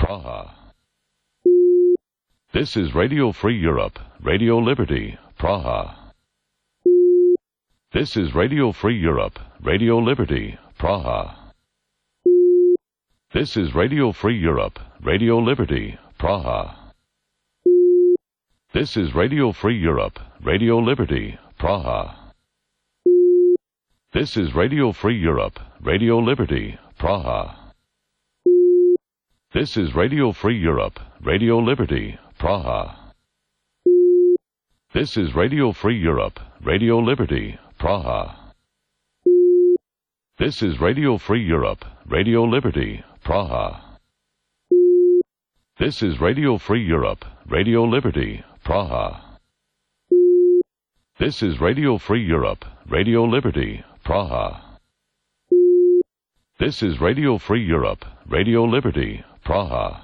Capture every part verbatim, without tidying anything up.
Praha. This is Radio Free Europe, Radio Liberty, Praha. This is Radio Free Europe, Radio Liberty, Praha. This is Radio Free Europe, Radio Liberty, Praha. This is Radio Free Europe, Radio Liberty, Praha. This is Radio Free Europe, Radio Liberty, Praha. This is Radio Free Europe, Radio Liberty, Praha. This is Radio Free Europe, Radio Liberty, Praha. This is Radio Free Europe, Radio Liberty, Praha. This is Radio Free Europe, Radio Liberty, Praha. This is Radio Free Europe, Radio Liberty, Praha. This is Radio Free Europe, Radio Liberty, Praha.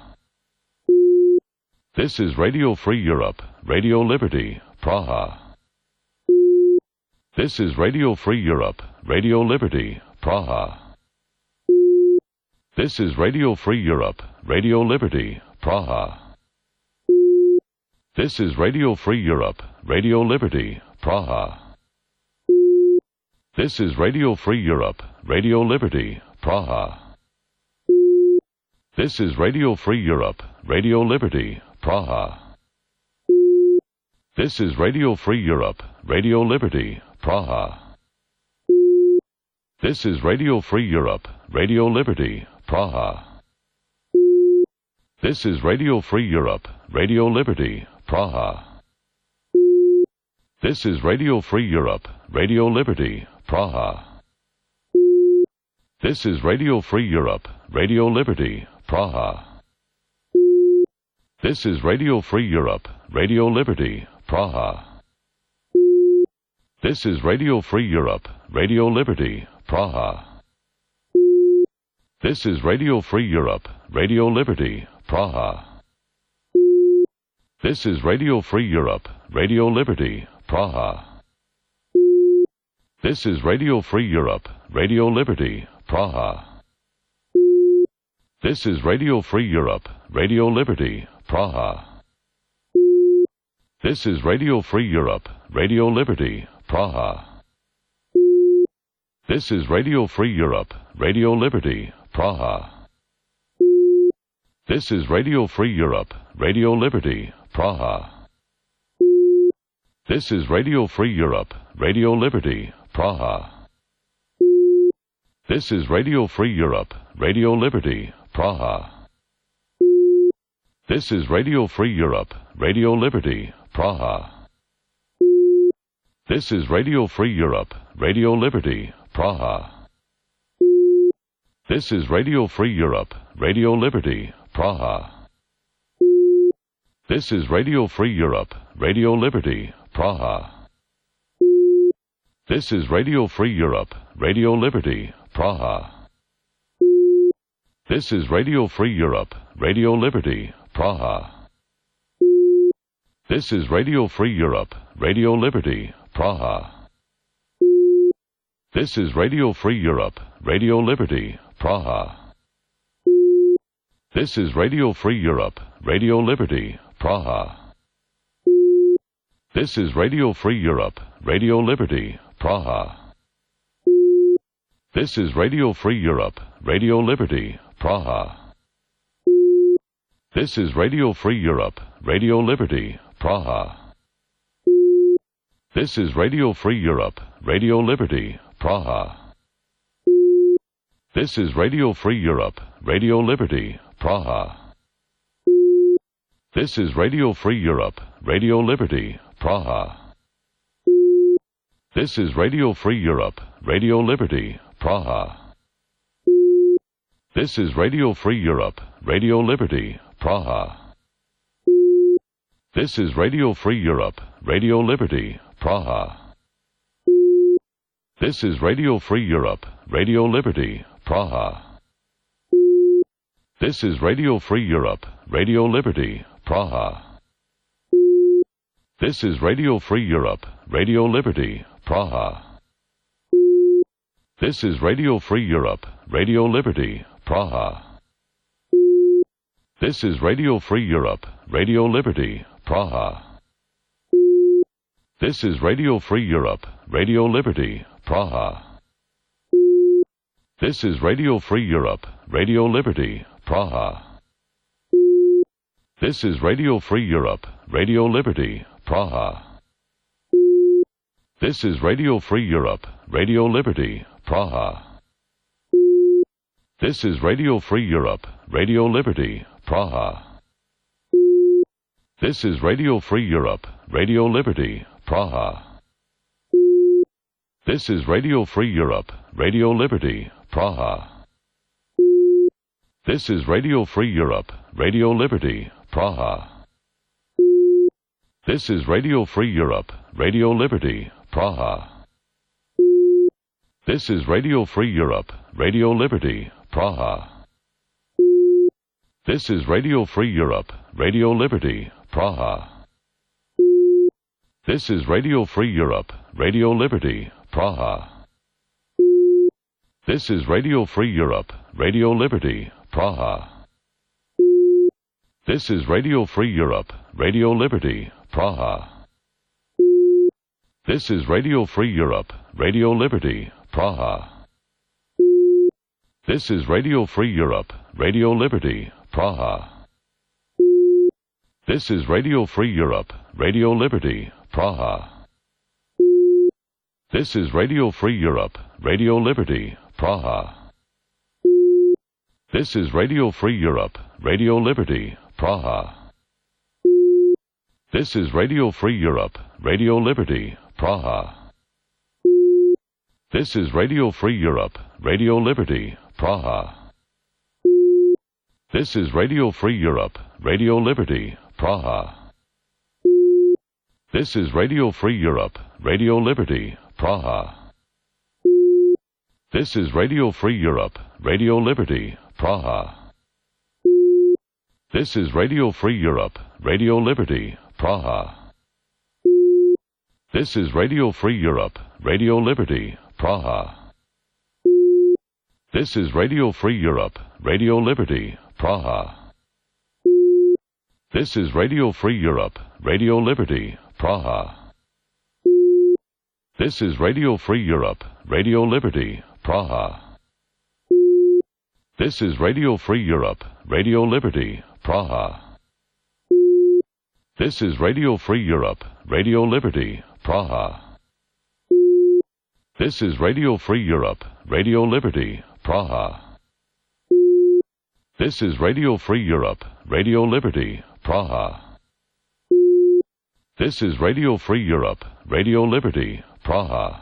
This is Radio Free Europe, Radio Liberty, Praha. This is Radio Free Europe, Radio Liberty, Praha. This is Radio Free Europe, Radio Liberty, Praha. This is Radio Free Europe, Radio Liberty, Praha. This is Radio Free Europe, Radio Liberty, Praha. This is Radio Free Europe, Radio Liberty, Praha. This is Radio Free Europe, Radio Liberty, Praha. This is Radio Free Europe, Radio Liberty, Praha. This is Radio Free Europe, Radio Liberty, Praha. This is Radio Free Europe, Radio Liberty, Praha. This is Radio Free Europe, Radio Liberty, Praha. This is Radio Free Europe, Radio Liberty, Praha. This is Radio Free Europe, Radio Liberty, Praha. This is Radio Free Europe, Radio Liberty, Praha. This is Radio Free Europe, Radio Liberty, Praha. This is Radio Free Europe, Radio Liberty, Praha. This is Radio Free Europe, Radio Liberty, Praha. This is Radio Free Europe, Radio Liberty, Praha. This is Radio Free Europe, Radio Liberty, Praha. This is Radio Free Europe, Radio Liberty, Praha. This is Radio Free Europe, Radio Liberty, Praha. This is Radio Free Europe, Radio Liberty, Praha. This is Radio Free Europe, Radio Liberty, Praha. This is Radio Free Europe, Radio Liberty, Praha. This is Radio Free Europe, Radio Liberty, Praha. This is Radio Free Europe, Radio Liberty, Praha. This is Radio Free Europe, Radio Liberty, Praha. This is Radio Free Europe, Radio Liberty, Praha. This is Radio Free Europe, Radio Liberty, Praha. This is Radio Free Europe, Radio Liberty, Praha. This is Radio Free Europe, Radio Liberty, Praha. This is Radio Free Europe, Radio Liberty, Praha. This is Radio Free Europe, Radio Liberty, Praha. This is Radio Free Europe, Radio Liberty, Praha. This is Radio Free Europe, Radio Liberty, Praha. This is Radio Free Europe, Radio Liberty, Praha. This is Radio Free Europe, Radio Liberty, Praha. This is Radio Free Europe, Radio Liberty, Praha. This is Radio Free Europe, Radio Liberty, Praha. This is Radio Free Europe, Radio Liberty, Praha. This is Radio Free Europe, Radio Liberty, Praha. This is Radio Free Europe, Radio Liberty, Praha. This is Radio Free Europe, Radio Liberty, Praha. This is Radio Free Europe, Radio Liberty, Praha. This is Radio Free Europe, Radio Liberty, Praha. This is Radio Free Europe, Radio Liberty, Praha. This is Radio Free Europe, Radio Liberty, Praha. This is Radio Free Europe, Radio Liberty, Praha. This is Radio Free Europe, Radio Liberty, Praha. This is Radio Free Europe, Radio Liberty, Praha. This is Radio Free Europe, Radio Liberty, Praha. This is Radio Free Europe, Radio Liberty, Praha. This is Radio Free Europe, Radio Liberty, Praha. This is Radio Free Europe, Radio Liberty, Praha. This is Radio Free Europe, Radio Liberty, Praha. This is Radio Free Europe, Radio Liberty, Praha. This is Radio Free Europe, Radio Liberty, Praha. This is Radio Free Europe, Radio Liberty, Praha. This is Radio Free Europe, Radio Liberty, Praha. This is Radio Free Europe, Radio Liberty, Praha. This is Radio Free Europe, Radio Liberty, Praha. This is Radio Free Europe, Radio Liberty, Praha. This is Radio Free Europe, Radio Liberty, Praha. This is Radio Free Europe, Radio Liberty, Praha. This is Radio Free Europe, Radio Liberty, Praha. This is Radio Free Europe, Radio Liberty, Praha. This is Radio Free Europe, Radio Liberty, Praha. This is Radio Free Europe, Radio Liberty, Praha. This is Radio Free Europe, Radio Liberty, Praha. This is Radio Free Europe, Radio Liberty, Praha. This is Radio Free Europe, Radio Liberty, Praha. This is Radio Free Europe, Radio Liberty, Praha. This is Radio Free Europe, Radio Liberty, Praha. This is Radio Free Europe, Radio Liberty, Praha. This is Radio Free Europe, Radio Liberty, Praha. This is Radio Free Europe, Radio Liberty, Praha. This is Radio Free Europe, Radio Liberty, Praha. This is Radio Free Europe, Radio Liberty, Praha. This is Radio Free Europe, Radio Liberty, Praha.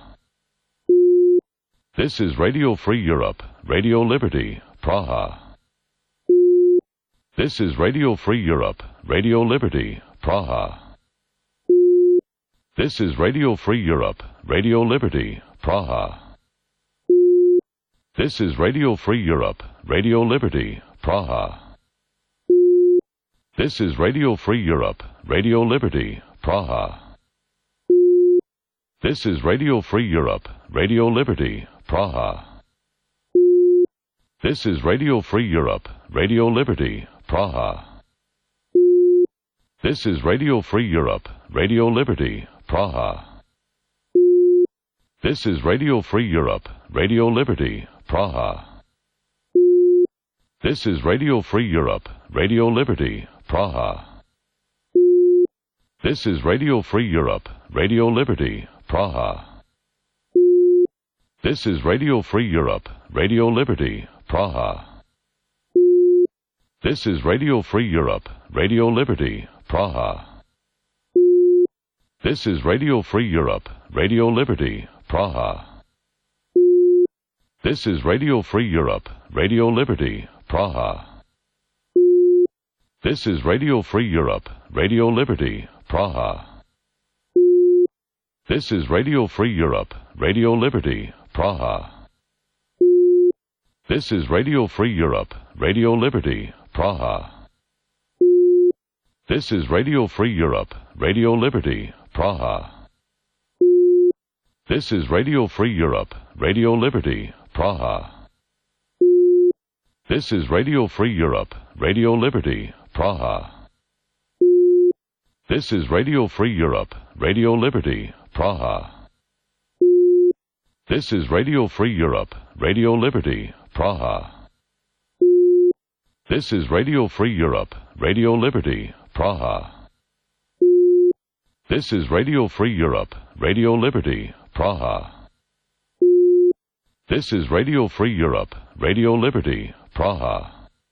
This is Radio Free Europe, Radio Liberty, Praha. This is Radio Free Europe, Radio Liberty, Praha. This is Radio Free Europe, Radio Liberty, Praha. This is Radio Free Europe, Radio Liberty, Praha. This is Radio Free Europe, Radio Liberty, Praha. This is Radio Free Europe, Radio Liberty, Praha. This is Radio Free Europe, Radio Liberty, Praha. This is Radio Free Europe, Radio Liberty, Praha. This is Radio Free Europe, Radio Liberty, Praha. This is Radio Free Europe, Radio Liberty, Praha. This is Radio Free Europe, Radio Liberty, Praha. This is Radio Free Europe, Radio Liberty, Praha. This is Radio Free Europe, Radio Liberty, Praha. This is Radio Free Europe, Radio Liberty, Praha. This is Radio Free Europe, Radio Liberty, Praha. This is Radio Free Europe, Radio Liberty, Praha. This is Radio Free Europe, Radio Liberty, Praha. This is Radio Free Europe, Radio Liberty, Praha. This is Radio Free Europe, Radio Liberty, Praha. This is Radio Free Europe, Radio Liberty, Praha. This is Radio Free Europe, Radio Liberty, Praha. This is Radio Free Europe, Radio Liberty, Praha. This is Radio Free Europe, Radio Liberty, Praha. This is Radio Free Europe, Radio Liberty, Praha. This is Radio Free Europe, Radio Liberty, Praha. This is Radio Free Europe, Radio Liberty, Praha.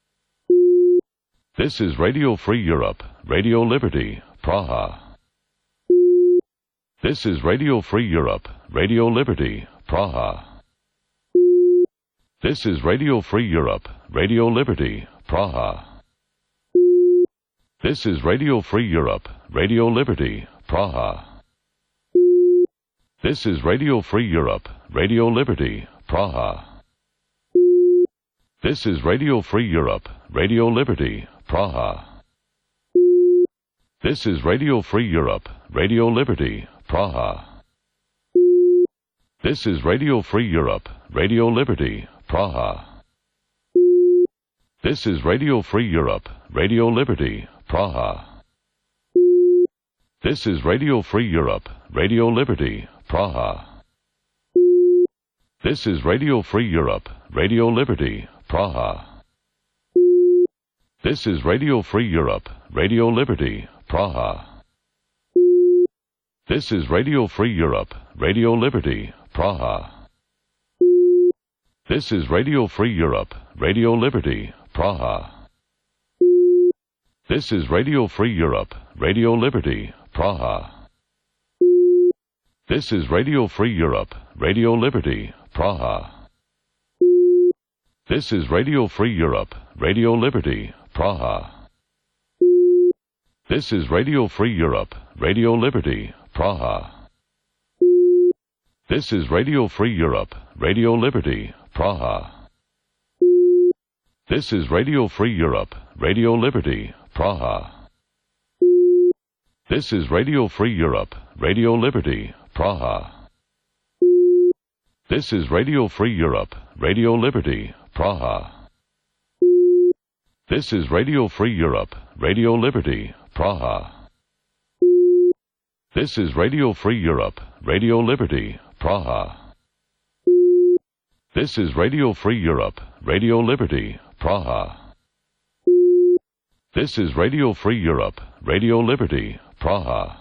This is Radio Free Europe, Radio Liberty, Praha. This is Radio Free Europe, Radio Liberty, Praha. This is Radio Free Europe, Radio Liberty, Praha. This is Radio Free Europe, Radio Liberty, Praha. This is Radio Free Europe, Radio Liberty, Praha. This is Radio Free Europe, Radio Liberty, Praha. This is Radio Free Europe, Radio Liberty, Praha. This is Radio Free Europe, Radio Liberty, Praha. This is Radio Free Europe, Radio Liberty, Praha. This is Radio Free Europe, Radio Liberty, Praha. This is Radio Free Europe, Radio Liberty, Praha. This is Radio Free Europe, Radio Liberty, Praha. This is Radio Free Europe, Radio Liberty, Praha. This is Radio Free Europe, Radio Liberty, Praha. This is Radio Free Europe, Radio Liberty, Praha. This is Radio Free Europe, Radio Liberty, Praha. This is Radio Free Europe, Radio Liberty, Praha. This is Radio Free Europe, Radio Liberty, Praha. This is Radio Free Europe, Radio Liberty, Praha. This is Radio Free Europe, Radio Liberty, Praha. This is Radio Free Europe, Radio Liberty, Praha. This is Radio Free Europe, Radio Liberty, Praha. This is Radio Free Europe, Radio Liberty, Praha. This is Radio Free Europe, Radio Liberty, Praha. This is Radio Free Europe, Radio Liberty, Praha. This is Radio Free Europe, Radio Liberty, Praha.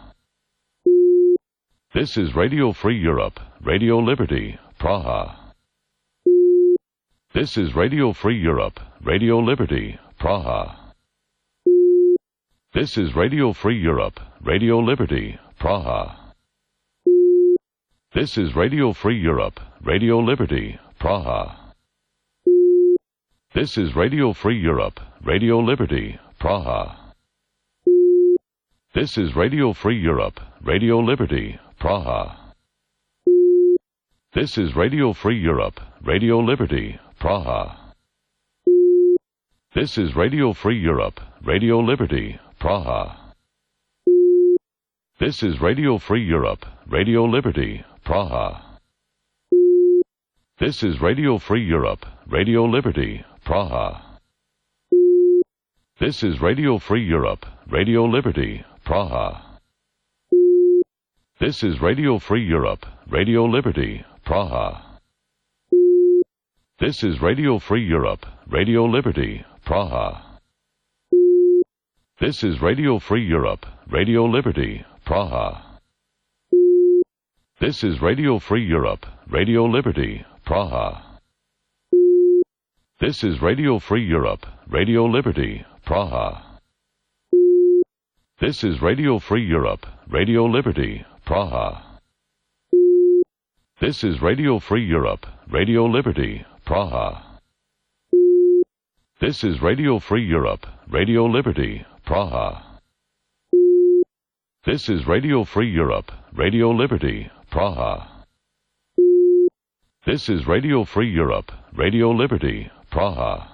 This is Radio Free Europe, Radio Liberty, Praha. This is Radio Free Europe, Radio Liberty, Praha. This is Radio Free Europe, Radio Liberty, Praha. This is Radio Free Europe, Radio Liberty, Praha. This is Radio Free Europe, Radio Liberty, Praha. This is Radio Free Europe, Radio Liberty, Praha. This is Radio Free Europe, Radio Liberty, Praha. This is Radio Free Europe, Radio Liberty, Praha. This is Radio Free Europe, Radio Liberty, Praha. This is Radio Free Europe, Radio Liberty, Praha. This is Radio Free Europe, Radio Liberty, Praha. This is Radio Free Europe, Radio Liberty, Praha. This is Radio Free Europe, Radio Liberty, Praha. This is Radio Free Europe, Radio Liberty, Praha. This is Radio Free Europe, Radio Liberty, Praha. This is Radio Free Europe, Radio Liberty, Praha. This is Radio Free Europe, Radio Liberty, Praha. This is Radio Free Europe, Radio Liberty, Praha. This is Radio Free Europe, Radio Liberty, Praha. This is Radio Free Europe, Radio Liberty, Praha. This is Radio Free Europe, Radio Liberty, Praha.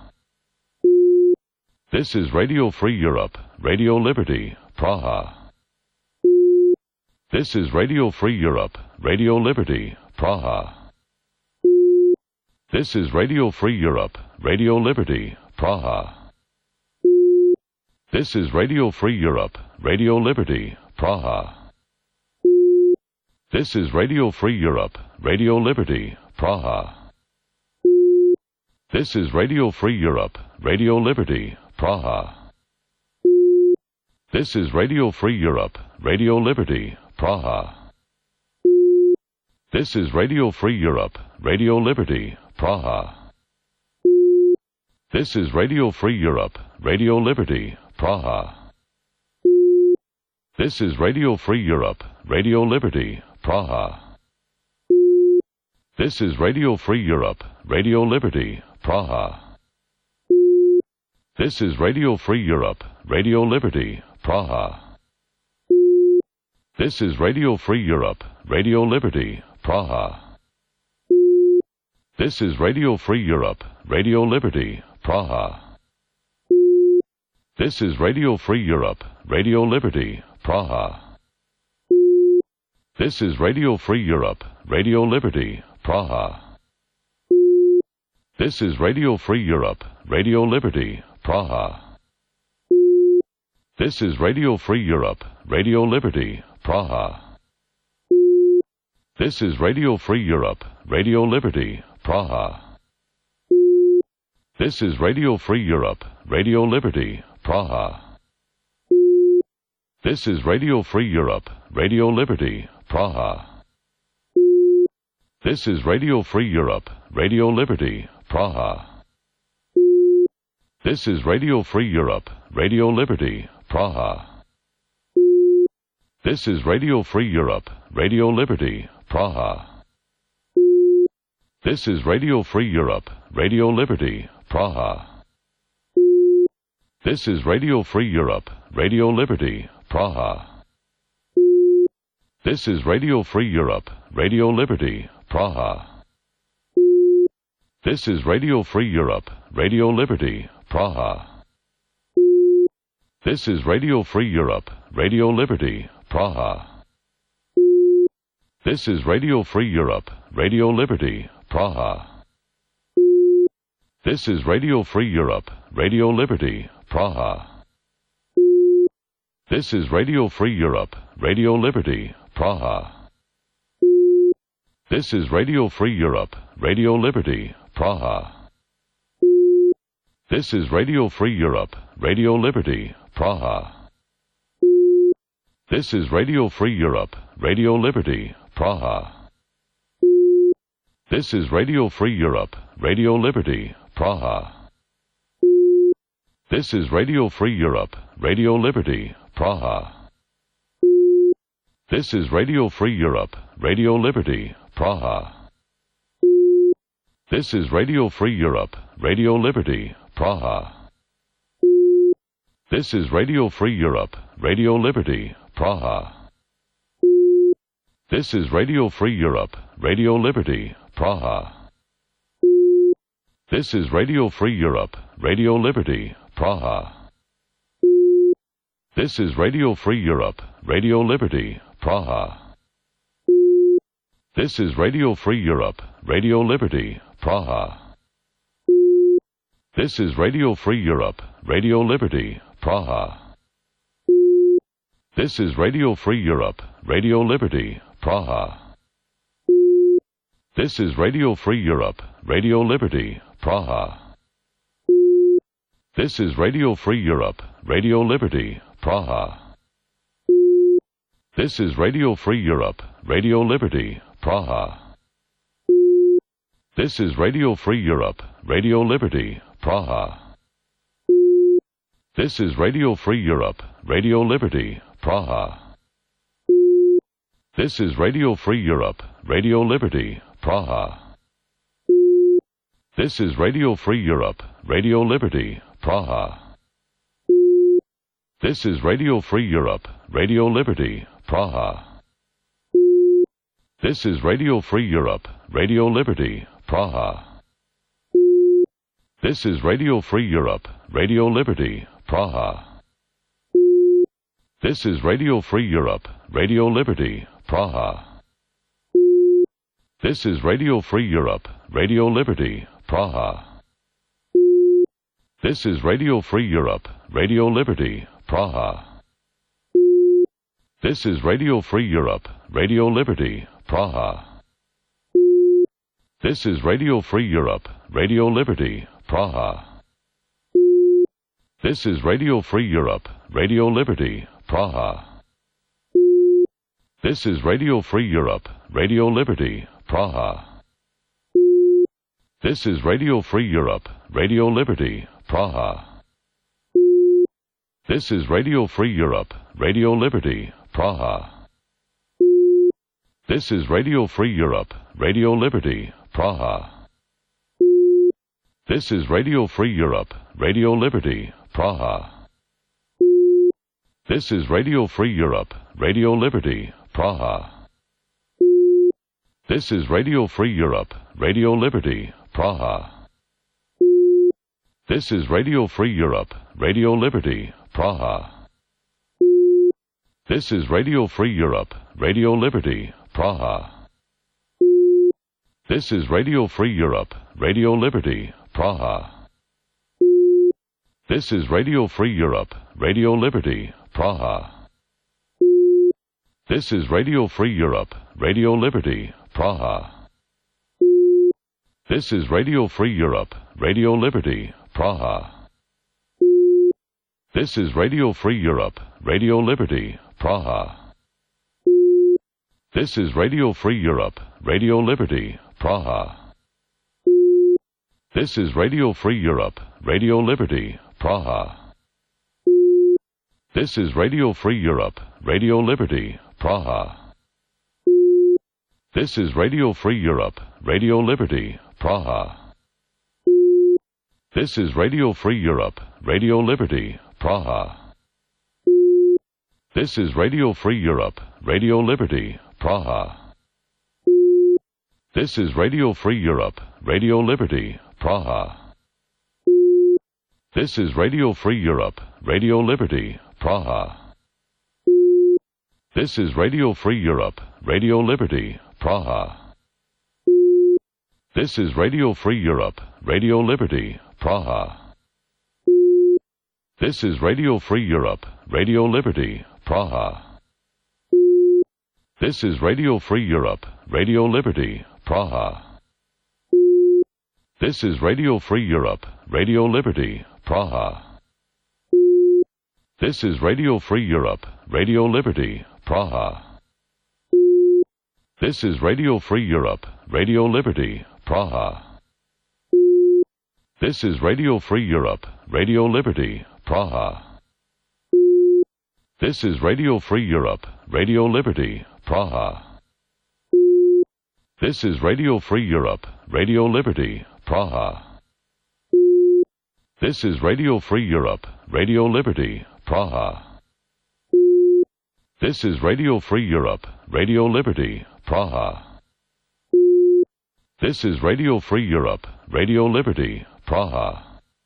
This is Radio Free Europe, Radio Liberty, Praha. This is Radio Free Europe, Radio Liberty, Praha. This is Radio Free Europe, Radio Liberty, Praha. This is Radio Free Europe, Radio Liberty, Praha. This is Radio Free Europe, Radio Liberty, Praha. This is Radio Free Europe, Radio Liberty, Praha. This is Radio Free Europe, Radio Liberty, Praha. This is Radio Free Europe, Radio Liberty, Praha. This is Radio Free Europe, Radio Liberty, Praha. This is Radio Free Europe, Radio Liberty, Praha. This is Radio Free Europe, Radio Liberty, Praha. This is Radio Free Europe, Radio Liberty, Praha. This is Radio Free Europe, Radio Liberty, Praha. This is Radio Free Europe, Radio Liberty, Praha. This is Radio Free Europe, Radio Liberty, Praha. This is Radio Free Europe, Radio Liberty, Praha. This is Radio Free Europe, Radio Liberty, Praha. This is Radio Free Europe, Radio Liberty, Praha. This is Radio Free Europe, Radio Liberty, Praha. This is Radio Free Europe, Radio Liberty, Praha. This is Radio Free Europe, Radio Liberty, Praha. This is Radio Free Europe, Radio Liberty, Praha. This is Radio Free Europe, Radio Liberty, Praha. This is Radio Free Europe, Radio Liberty, Praha. This is Radio Free Europe, Radio Liberty, Praha. This is Radio Free Europe, Radio Liberty, Praha. This is Radio Free Europe, Radio Liberty, Praha. This is Radio Free Europe, Radio Liberty, Praha. This is Radio Free Europe, Radio Liberty, Praha. This is Radio Free Europe, Radio Liberty, Praha. This is Radio Free Europe, Radio Liberty, Praha. This is Radio Free Europe, Radio Liberty, Praha. This is Radio Free Europe, Radio Liberty, Praha. This is Radio Free Europe, Radio Liberty, Praha. This is Radio Free Europe, Radio Liberty, Praha. This is Radio Free Europe, Radio Liberty, Praha. This is Radio Free Europe, Radio Liberty, Praha. This is Radio Free Europe, Radio Liberty, Praha. This is Radio Free Europe, Radio Liberty, Praha. This is Radio Free Europe, Radio Liberty, Praha. This is Radio Free Europe, Radio Liberty, Praha. This is Radio Free Europe, Radio Liberty, Praha. This is Radio Free Europe, Radio Liberty, Praha. This is Radio Free Europe, Radio Liberty, Praha. This is Radio Free Europe, Radio Liberty, Praha. This is Radio Free Europe, Radio Liberty, Praha. This is Radio Free Europe, Radio Liberty, Praha. This is Radio Free Europe, Radio Liberty, Praha. This is Radio Free Europe, Radio Liberty, Praha. This is Radio Free Europe, Radio Liberty, Praha. This is Radio Free Europe, Radio Liberty, Praha. This is Radio Free Europe, Radio Liberty, Praha. This is Radio Free Europe, Radio Liberty, Praha. This is Radio Free Europe, Radio Liberty, Praha. This is Radio Free Europe, Radio Liberty, Praha. This is Radio Free Europe, Radio Liberty, Praha. This is Radio Free Europe, Radio Liberty, Praha. This is Radio Free Europe, Radio Liberty, Praha. This is Radio Free Europe, Radio Liberty, Praha. This is Radio Free Europe, Radio Liberty, Praha. This is Radio Free Europe, Radio Liberty, Praha. This is Radio Free Europe, Radio Liberty, Praha. This is Radio Free Europe, Radio Liberty, Praha. This is Radio Free Europe, Radio Liberty, Praha. This is Radio Free Europe, Radio Liberty, Praha. This is Radio Free Europe, Radio Liberty, Praha. This is Radio Free Europe, Radio Liberty, Praha. This is Radio Free Europe, Radio Liberty, Praha. This is Radio Free Europe, Radio Liberty, Praha. This is Radio Free Europe, Radio Liberty, Praha. This is Radio Free Europe, Radio Liberty, Praha. This is Radio Free Europe, Radio Liberty, Praha. This is Radio Free Europe, Radio Liberty, Praha. This is Radio Free Europe, Radio Liberty, Praha. This is Radio Free Europe, Radio Liberty, Praha. This is Radio Free Europe, Radio Liberty, Praha. This is Radio Free Europe, Radio Liberty, Praha. This is Radio Free Europe, Radio Liberty, Praha. This is Radio Free Europe, Radio Liberty, Praha. This is Radio Free Europe, Radio Liberty, Praha. This is Radio Free Europe, Radio Liberty, Praha. This is Radio Free Europe, Radio Liberty, Praha. This is Radio Free Europe, Radio Liberty, Praha. This is Radio Free Europe, Radio Liberty, Praha. This is Radio Free Europe, Radio Liberty, Praha. This is Radio Free Europe, Radio Liberty, Praha. This is Radio Free Europe, Radio Liberty, Praha. This is Radio Free Europe, Radio Liberty, Praha. This is Radio Free Europe, Radio Liberty, Praha. This is Radio Free Europe, Radio Liberty, Praha. This is Radio Free Europe, Radio Liberty, Praha. This is Radio Free Europe, Radio Liberty, Praha. This is Radio Free Europe, Radio Liberty, Praha. This is Radio Free Europe, Radio Liberty, Praha. This is Radio Free Europe, Radio Liberty, Praha. This is Radio Free Europe, Radio Liberty, Praha. This is Radio Free Europe, Radio Liberty, Praha.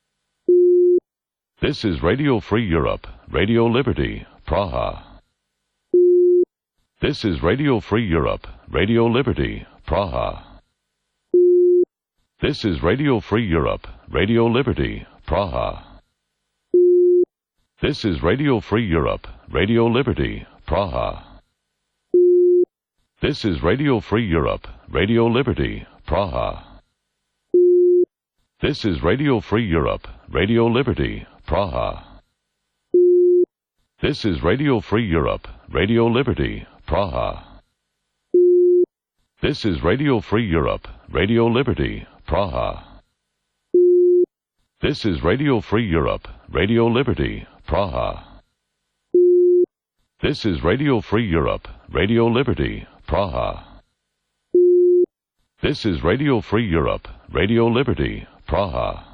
This is Radio Free Europe, Radio Liberty, Praha. This is Radio Free Europe, Radio Liberty, Praha. This is Radio Free Europe, Radio Liberty, Praha. This is Radio Free Europe, Radio Liberty, Praha. This is Radio Free Europe, Radio Liberty, Praha. This is Radio Free Europe, Radio Liberty, Praha. This is Radio Free Europe, Radio Liberty, Praha. This is Radio Free Europe, Radio Liberty, Praha. This is Radio Free Europe, Radio Liberty, Praha. This is Radio Free Europe, Radio Liberty, Praha. This is Radio Free Europe, Radio Liberty, Praha.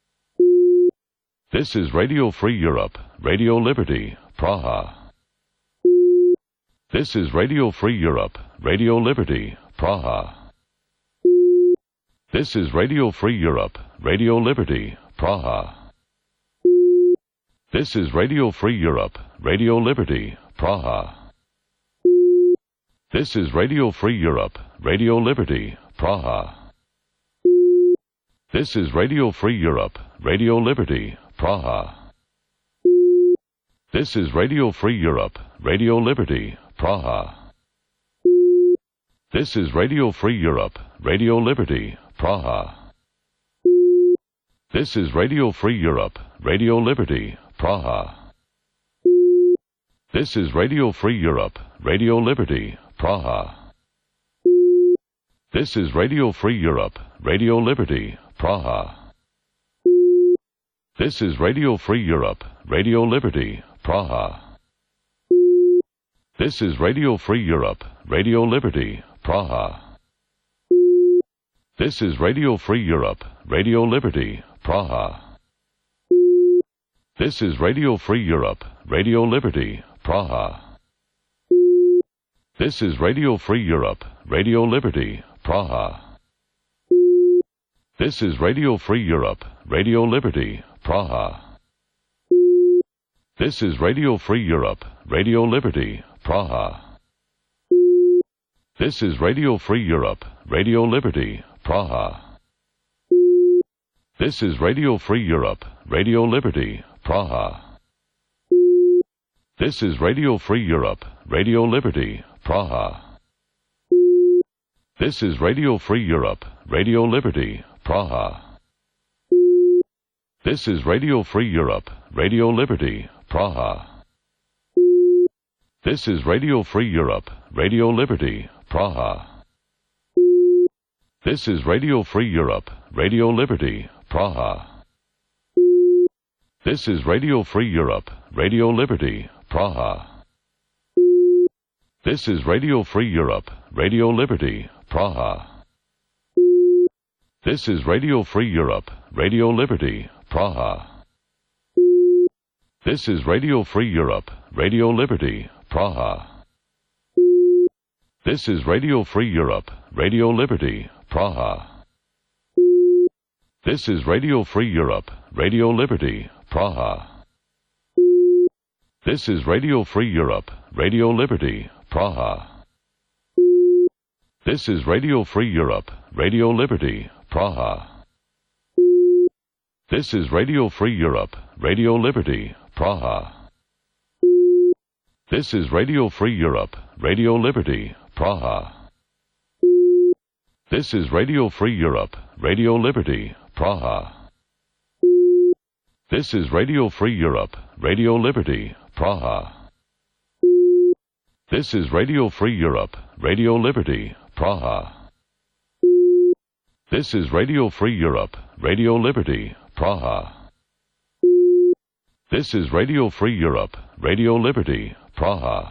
This is Radio Free Europe, Radio Liberty, Praha. This is Radio Free Europe, Radio Liberty, Praha. This is Radio Free Europe, Radio Liberty, Praha. This is Radio Free Europe, Radio Liberty, Praha. This is Radio Free Europe, Radio Liberty, Praha. This is Radio Free Europe, Radio Liberty, Praha. This is Radio Free Europe, Radio Liberty, Praha. This is Radio Free Europe, Radio Liberty, Praha. This is Radio Free Europe, Radio Liberty, Praha. This is Radio Free Europe, Radio Liberty, Praha. This is Radio Free Europe, Radio Liberty, Praha. This is Radio Free Europe, Radio Liberty, Praha. This is Radio Free Europe, Radio Liberty, Praha. This is Radio Free Europe, Radio Liberty, Praha. This is Radio Free Europe, Radio Liberty, Praha. This is Radio Free Europe, Radio Liberty, Praha. This is Radio Free Europe, Radio Liberty, Praha. This is Radio Free Europe, Radio Liberty, Praha. This is Radio Free Europe, Radio Liberty, Praha. This is Radio Free Europe, Radio Liberty, Praha. This is Radio Free Europe, Radio Liberty, Praha. This is Radio Free Europe, Radio Liberty, Praha. This is Radio Free Europe, Radio Liberty, Praha. This is Radio Free Europe, Radio Liberty, Praha. This is Radio Free Europe, Radio Liberty, Praha. This is Radio Free Europe, Radio Liberty, Praha. This is Radio Free Europe, Radio Liberty, Praha. This is Radio Free Europe, Radio Liberty, Praha. This is Radio Free Europe, Radio Liberty, Praha. This is Radio Free Europe, Radio Liberty, Praha. This is Radio Free Europe, Radio Liberty, Praha. This is Radio Free Europe, Radio Liberty, Praha. This is Radio Free Europe, Radio Liberty, Praha. This is Radio Free Europe, Radio Liberty, Praha. This is Radio Free Europe, Radio Liberty, Praha. This is Radio Free Europe, Radio Liberty, Praha. This is Radio Free Europe, Radio Liberty, Praha. This is Radio Free Europe, Radio Liberty, Praha. This is Radio Free Europe, Radio Liberty, Praha. This is Radio Free Europe, Radio Liberty, Praha.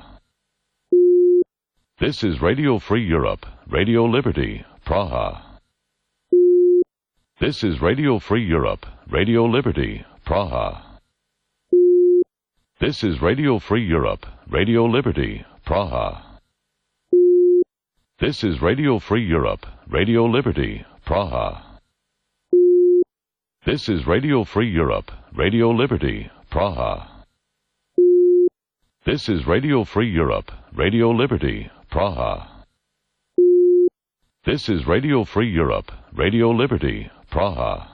This is Radio Free Europe, Radio Liberty, Praha. This is Radio Free Europe, Radio Liberty, Praha. This is Radio Free Europe, Radio Liberty, Praha. This is Radio Free Europe, Radio Liberty, Praha. This is Radio Free Europe, Radio Liberty, Praha. This is Radio Free Europe, Radio Liberty, Praha. This is Radio Free Europe, Radio Liberty, Praha.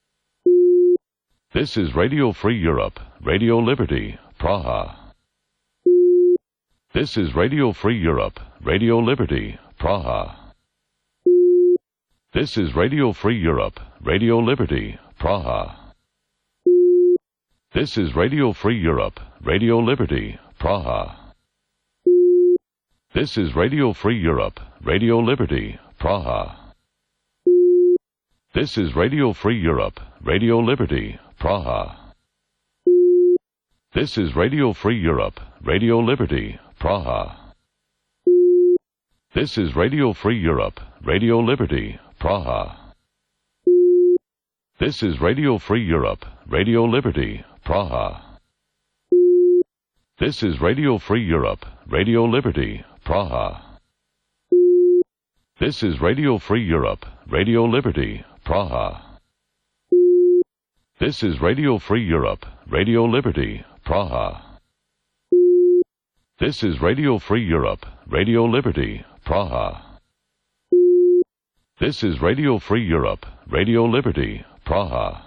This is Radio Free Europe, Radio Liberty, Praha. This is Radio Free Europe, Radio Liberty, Praha. This is Radio Free Europe, Radio Liberty, Praha. This is Radio Free Europe, Radio Liberty, Praha. This is Radio Free Europe, Radio Liberty, Praha. This is Radio Free Europe, Radio Liberty, Praha. This is Radio Free Europe, Radio Liberty, Praha. This is Radio Free Europe, Radio Liberty, Praha. This is Radio Free Europe, Radio Liberty, Praha. This is Radio Free Europe, Radio Liberty, Praha. This is Radio Free Europe, Radio Liberty, Praha. This is Radio Free Europe, Radio Liberty, Praha. This is Radio Free Europe, Radio Liberty, Praha. This is Radio Free Europe, Radio Liberty, Praha.